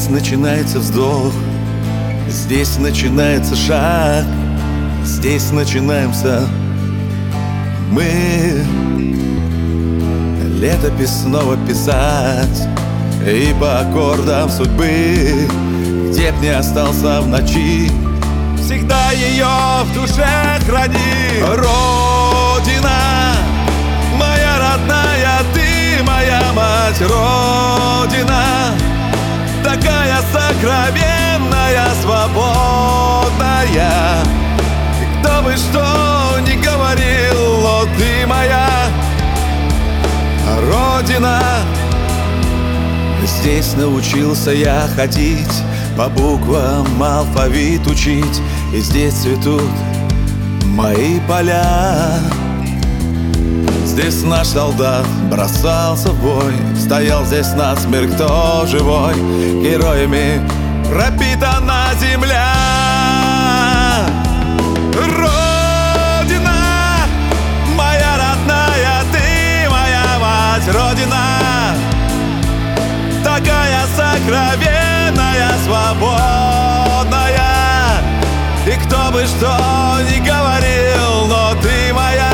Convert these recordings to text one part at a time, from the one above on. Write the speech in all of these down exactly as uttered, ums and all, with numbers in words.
начинается вздох, здесь начинается шаг, здесь начинаемся мы. Летопись снова писать, и по аккордам судьбы, где б не остался в ночи, всегда ее в душе храни. Родина, моя родная, ты моя мать. Родина, такая сокровенная, свободная. И кто бы что ни говорил, но ты моя Родина. Здесь научился я ходить, по буквам алфавит учить, и здесь цветут мои поля. Здесь наш солдат бросался в бой, стоял здесь насмерть кто живой. Героями пропитана земля. Родина, моя родная, ты моя мать. Родина, такая сокровенная, свободная. И кто бы что ни говорил, но ты моя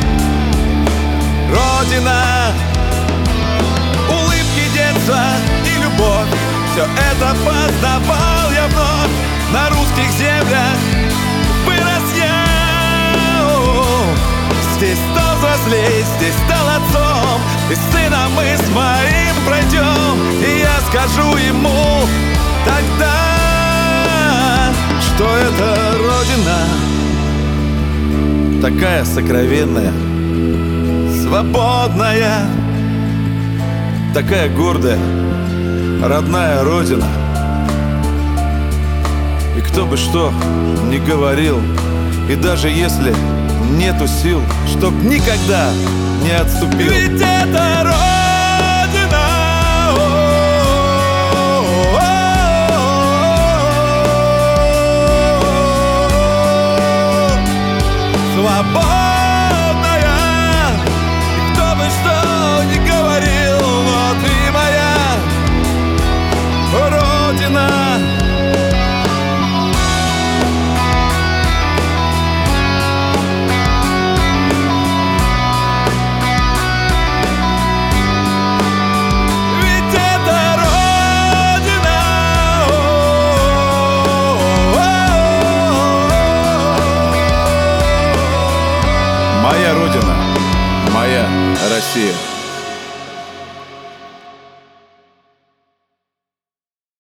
Родина. Улыбки детства и любовь, все это познавал я вновь. На русских землях вырос я. Здесь стал взрослей, здесь стал отцом, и сына мы с моим пройдем. И я скажу ему тогда, что это Родина, такая сокровенная, свободная, такая гордая, родная Родина. И кто бы что ни говорил, и даже если нету сил, чтоб никогда не отступил. Ведь это Родина, свободная. И кто бы что ни говорил, но ты моя Родина. Моя Родина, моя Россия.